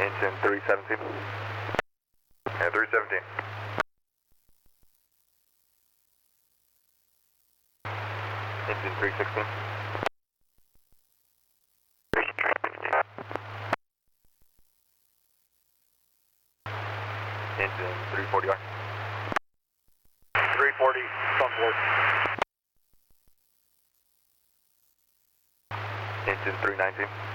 Engine 317. Yeah, 317. Engine 316. Engine 340R. 340, front board. Engine 319.